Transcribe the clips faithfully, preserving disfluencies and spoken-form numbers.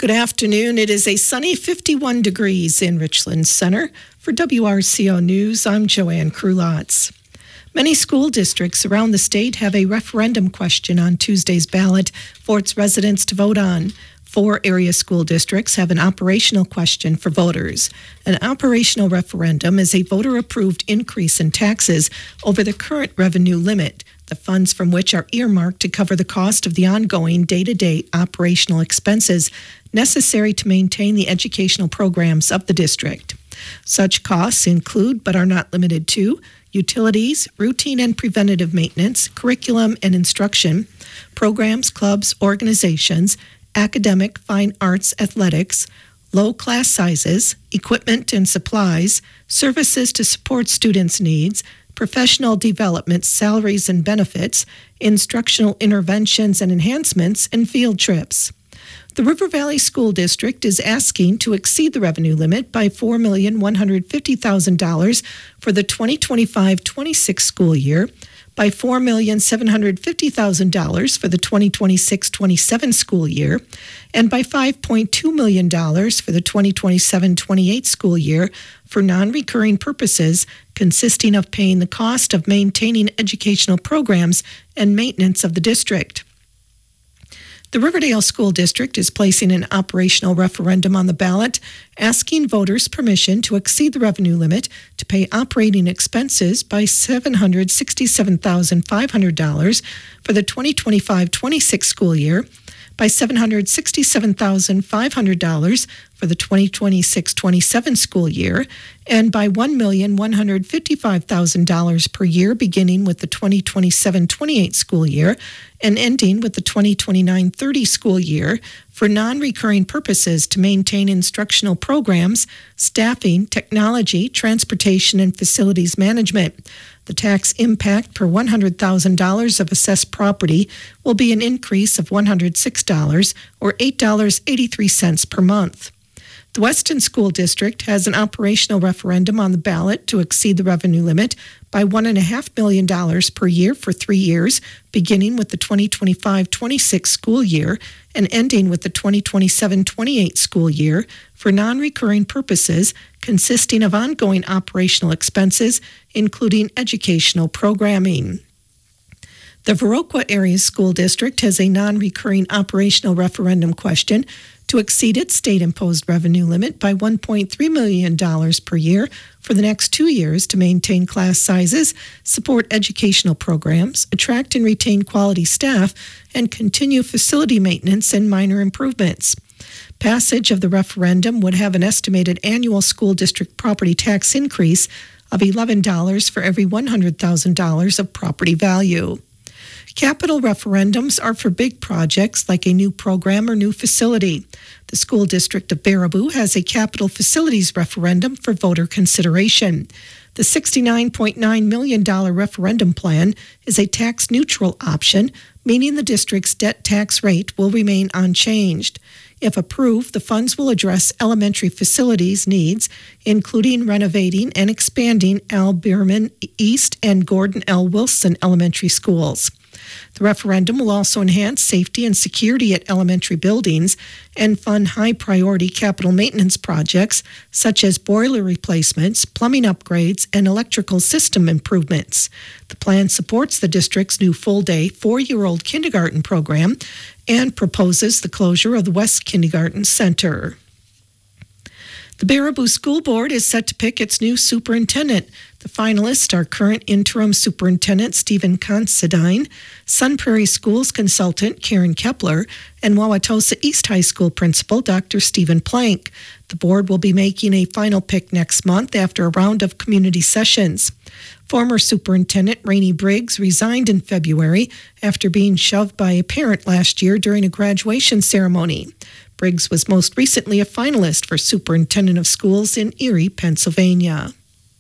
Good afternoon. It is a sunny fifty-one degrees in Richland Center. For W R C O News, I'm Joanne Krulotz. Many school districts around the state have a referendum question on Tuesday's ballot for its residents to vote on. Four area school districts have an operational question for voters. An operational referendum is a voter-approved increase in taxes over the current revenue limit, the funds from which are earmarked to cover the cost of the ongoing day-to-day operational expenses necessary to maintain the educational programs of the district. Such costs include, but are not limited to, utilities, routine and preventative maintenance, curriculum and instruction, programs, clubs, organizations, academic, fine arts, athletics, low class sizes, equipment and supplies, services to support students' needs, professional development, salaries and benefits, instructional interventions and enhancements, and field trips. The River Valley School District is asking to exceed the revenue limit by four million one hundred fifty thousand dollars for the twenty twenty-five twenty-six school year, by four million seven hundred fifty thousand dollars for the twenty twenty-six twenty-seven school year, and by five point two million dollars for the twenty twenty-seven twenty-eight school year for non-recurring purposes consisting of paying the cost of maintaining educational programs and maintenance of the district. The Riverdale School District is placing an operational referendum on the ballot, asking voters permission to exceed the revenue limit to pay operating expenses by seven hundred sixty-seven thousand five hundred dollars for the twenty twenty-five twenty-six school year, by seven hundred sixty-seven thousand five hundred dollars for the twenty twenty-six twenty-seven school year, and by one million one hundred fifty-five thousand dollars per year beginning with the twenty twenty-seven twenty-eight school year and ending with the twenty twenty-nine thirty school year for non-recurring purposes to maintain instructional programs, staffing, technology, transportation, and facilities management. The tax impact per one hundred thousand dollars of assessed property will be an increase of one hundred six dollars or eight dollars and eighty-three cents per month. The Weston School District has an operational referendum on the ballot to exceed the revenue limit by one point five million dollars per year for three years, beginning with the twenty twenty-five twenty-six school year and ending with the twenty twenty-seven twenty-eight school year for non-recurring purposes consisting of ongoing operational expenses, including educational programming. The Viroqua Area School District has a non-recurring operational referendum question to exceed its state-imposed revenue limit by one point three million dollars per year for the next two years to maintain class sizes, support educational programs, attract and retain quality staff, and continue facility maintenance and minor improvements. Passage of the referendum would have an estimated annual school district property tax increase of eleven dollars for every one hundred thousand dollars of property value. Capital referendums are for big projects like a new program or new facility. The School District of Baraboo has a capital facilities referendum for voter consideration. The sixty-nine point nine million dollars referendum plan is a tax-neutral option, meaning the district's debt tax rate will remain unchanged. If approved, the funds will address elementary facilities needs, including renovating and expanding Al Bierman East and Gordon L. Wilson elementary schools. The referendum will also enhance safety and security at elementary buildings and fund high-priority capital maintenance projects such as boiler replacements, plumbing upgrades, and electrical system improvements. The plan supports the district's new full-day four-year-old kindergarten program and proposes the closure of the West Kindergarten Center. The Baraboo School Board is set to pick its new superintendent. The finalists are current interim superintendent Stephen Considine, Sun Prairie Schools consultant Karen Kepler, and Wauwatosa East High School principal Doctor Stephen Plank. The board will be making a final pick next month after a round of community sessions. Former Superintendent Rainey Briggs resigned in February after being shoved by a parent last year during a graduation ceremony. Briggs was most recently a finalist for Superintendent of Schools in Erie, Pennsylvania.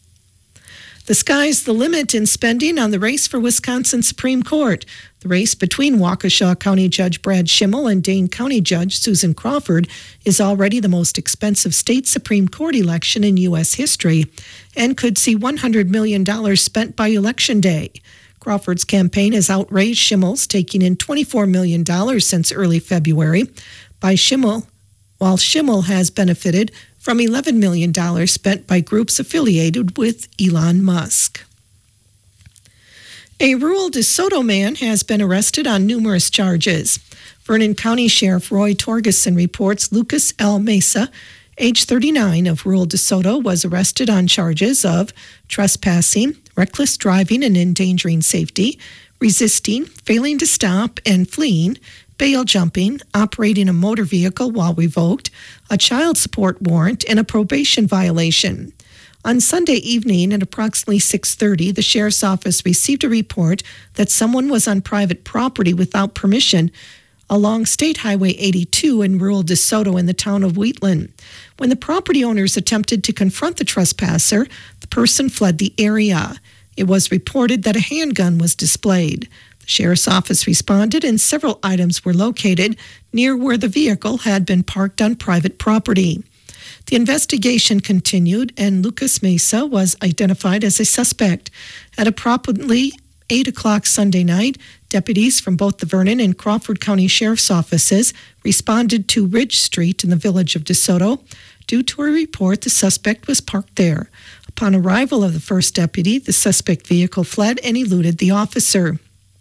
The sky's the limit in spending on the race for Wisconsin Supreme Court. The race between Waukesha County Judge Brad Schimmel and Dane County Judge Susan Crawford is already the most expensive state Supreme Court election in U S history and could see one hundred million dollars spent by Election Day. Crawford's campaign has outraised Schimmel's, taking in twenty-four million dollars since early February. By Schimmel, while Schimmel has benefited from eleven million dollars spent by groups affiliated with Elon Musk. A rural DeSoto man has been arrested on numerous charges. Vernon County Sheriff Roy Torgeson reports Lucas L. Mesa, age thirty-nine, of rural DeSoto, was arrested on charges of trespassing, reckless driving and endangering safety, resisting, failing to stop and fleeing, bail jumping, operating a motor vehicle while revoked, a child support warrant, and a probation violation. On Sunday evening at approximately six thirty, the sheriff's office received a report that someone was on private property without permission along State Highway eighty-two in rural DeSoto in the town of Wheatland. When the property owners attempted to confront the trespasser, the person fled the area. It was reported that a handgun was displayed. The sheriff's office responded and several items were located near where the vehicle had been parked on private property. The investigation continued, and Lucas Mesa was identified as a suspect. At approximately eight o'clock Sunday night, deputies from both the Vernon and Crawford County Sheriff's offices responded to Ridge Street in the village of DeSoto. Due to a report, the suspect was parked there. Upon arrival of the first deputy, the suspect vehicle fled and eluded the officer.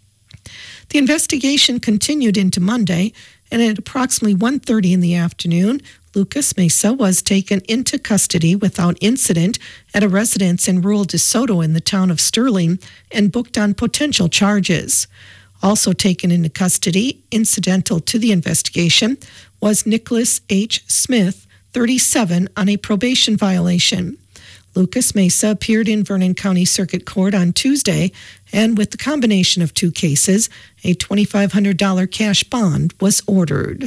The investigation continued into Monday, and at approximately one thirty in the afternoon, Lucas Mesa was taken into custody without incident at a residence in rural DeSoto in the town of Sterling and booked on potential charges. Also taken into custody, incidental to the investigation, was Nicholas H. Smith, thirty-seven, on a probation violation. Lucas Mesa appeared in Vernon County Circuit Court on Tuesday, and with the combination of two cases, a two thousand five hundred dollars cash bond was ordered.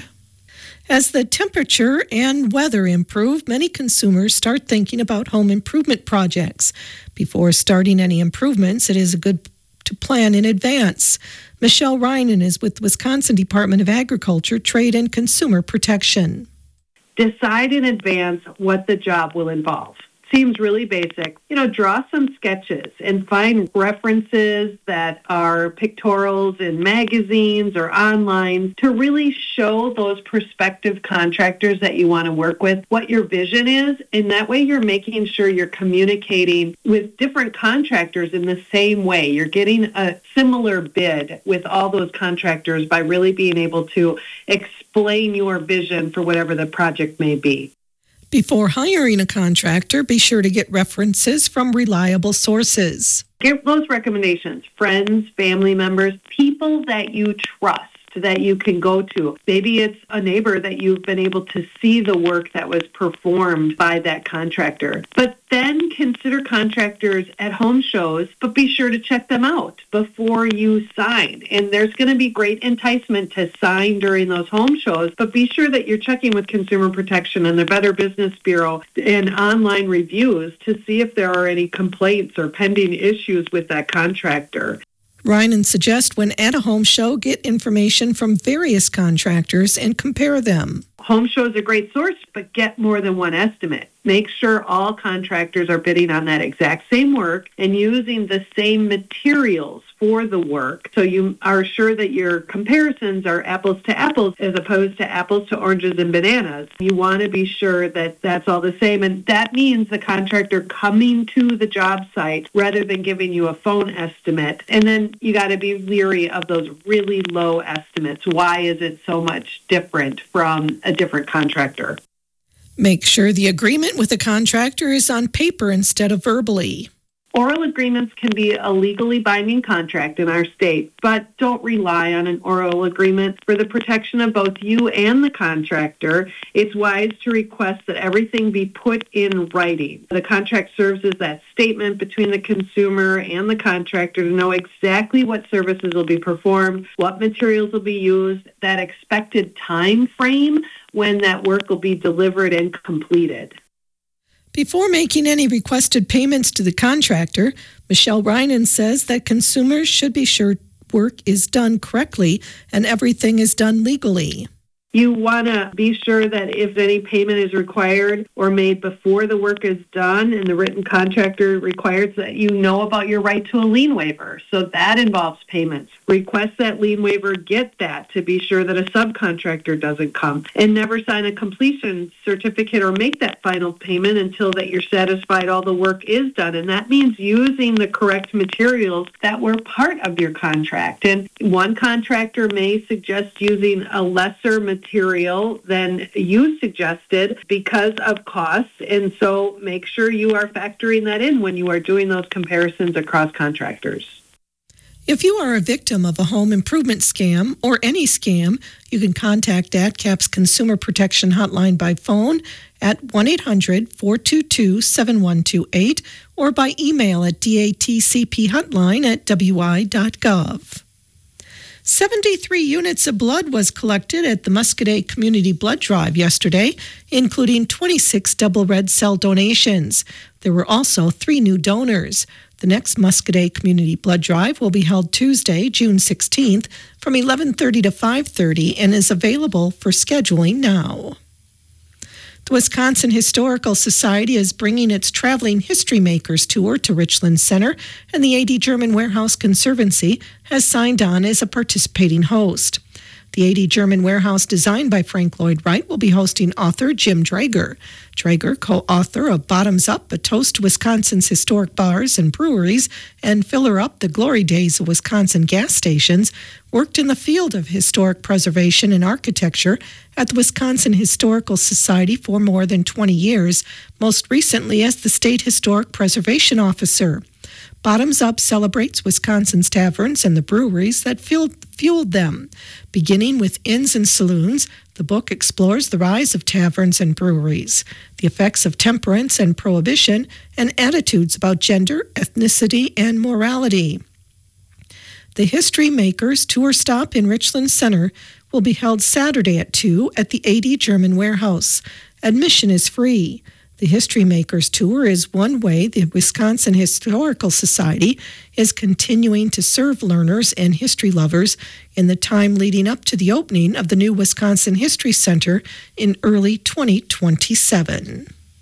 As the temperature and weather improve, many consumers start thinking about home improvement projects. Before starting any improvements, it is good to plan in advance. Michelle Reinen is with the Wisconsin Department of Agriculture, Trade, and Consumer Protection. Decide in advance what the job will involve. Seems really basic. You know, draw some sketches and find references that are pictorials in magazines or online to really show those prospective contractors that you want to work with what your vision is. And that way you're making sure you're communicating with different contractors in the same way. You're getting a similar bid with all those contractors by really being able to explain your vision for whatever the project may be. Before hiring a contractor, be sure to get references from reliable sources. Get those recommendations, friends, family members, people that you trust, that you can go to. Maybe it's a neighbor that you've been able to see the work that was performed by that contractor. But then consider contractors at home shows, but be sure to check them out before you sign. And there's going to be great enticement to sign during those home shows, but be sure that you're checking with Consumer Protection and the Better Business Bureau and online reviews to see if there are any complaints or pending issues with that contractor. Reinen suggests when at a home show, get information from various contractors and compare them. Home show is a great source, but get more than one estimate. Make sure all contractors are bidding on that exact same work and using the same materials for the work, so you are sure that your comparisons are apples to apples as opposed to apples to oranges and bananas. You want to be sure that that's all the same, and that means the contractor coming to the job site rather than giving you a phone estimate. And then you got to be leery of those really low estimates. Why is it so much different from a different contractor? Make sure the agreement with the contractor is on paper instead of verbally. Oral agreements can be a legally binding contract in our state, but don't rely on an oral agreement. For the protection of both you and the contractor, it's wise to request that everything be put in writing. The contract serves as that statement between the consumer and the contractor to know exactly what services will be performed, what materials will be used, that expected time frame when that work will be delivered and completed. Before making any requested payments to the contractor, Michelle Reinen says that consumers should be sure work is done correctly and everything is done legally. You want to be sure that if any payment is required or made before the work is done and the written contractor requires that you know about your right to a lien waiver. So that involves payments. Request that lien waiver, get that to be sure that a subcontractor doesn't come, and never sign a completion certificate or make that final payment until that you're satisfied all the work is done. And that means using the correct materials that were part of your contract. And one contractor may suggest using a lesser material than you suggested because of costs. And so make sure you are factoring that in when you are doing those comparisons across contractors. If you are a victim of a home improvement scam or any scam, you can contact A D C A P's Consumer Protection Hotline by phone at one eight hundred, four two two, seven one two eight or by email at datcphotline at w i dot gov. seventy-three units of blood was collected at the Muscoda Community Blood Drive yesterday, including twenty-six double red cell donations. There were also three new donors. The next Muscoda Community Blood Drive will be held Tuesday, June sixteenth from eleven thirty to five thirty and is available for scheduling now. The Wisconsin Historical Society is bringing its Traveling History Makers tour to Richland Center, and the A D German Warehouse Conservancy has signed on as a participating host. The A D German Warehouse, designed by Frank Lloyd Wright, will be hosting author Jim Drager. Drager, co-author of Bottoms Up, A Toast to Wisconsin's Historic Bars and Breweries, and Filler Up, The Glory Days of Wisconsin Gas Stations, worked in the field of historic preservation and architecture at the Wisconsin Historical Society for more than twenty years, most recently as the State Historic Preservation Officer. Bottoms Up celebrates Wisconsin's taverns and the breweries that fueled, fueled them. Beginning with inns and saloons, the book explores the rise of taverns and breweries, the effects of temperance and prohibition, and attitudes about gender, ethnicity, and morality. The History Makers tour stop in Richland Center will be held Saturday at two at the A D German Warehouse. Admission is free. The History Makers tour is one way the Wisconsin Historical Society is continuing to serve learners and history lovers in the time leading up to the opening of the new Wisconsin History Center in early twenty twenty-seven.